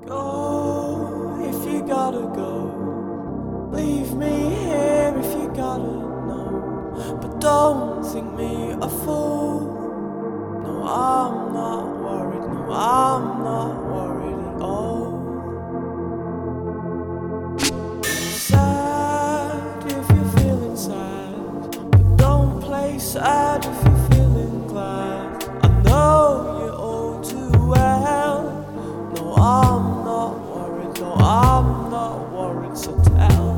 Go if you gotta go. Leave me here if you gotta know. But don't think me a fool. No, I'm not worried. No, I'm not worried at all. Sad if you're feeling sad, but don't play sad if you're feeling glad. I know you all too well. No, I'm not worried. No, I'm not worried. So tell.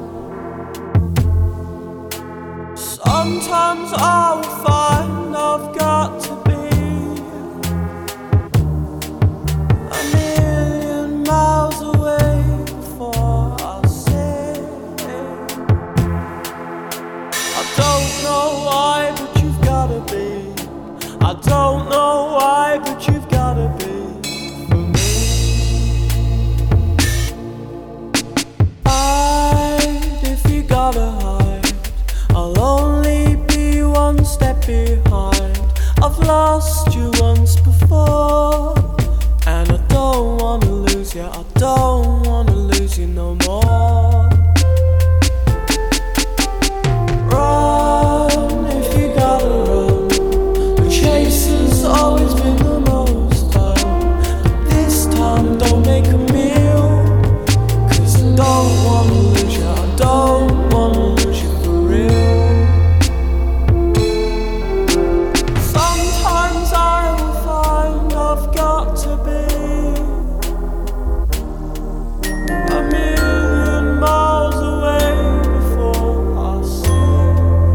Sometimes I will find I've got to be a million miles away before I say. I don't know why, but you've gotta be. I don't know why, but you've gotta be for me. Hide if you gotta hide. I'll only be one step behind. I've lost you once before, and I don't wanna lose you. I don't wanna lose you no more. Run if you gotta run. The chase has always been the most fun, but this time don't make a meal, 'cause I don't wanna lose you. I don't wanna lose you for real. Sometimes I will find I've got to be a million miles away before I see.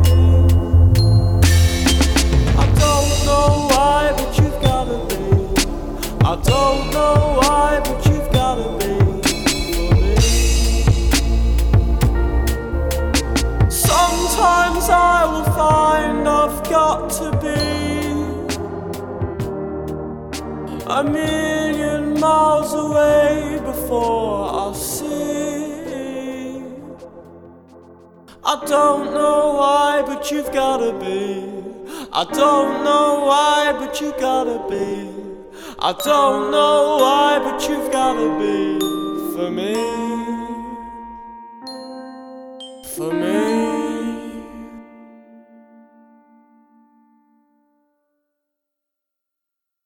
I don't know why, but you've gotta be. I don't know why, but you've gotta be for me. Sometimes I will find I've got to be a million miles away before I see. I don't know why, but you've gotta be. I don't know why, but you gotta be. I don't know why, but you've gotta be.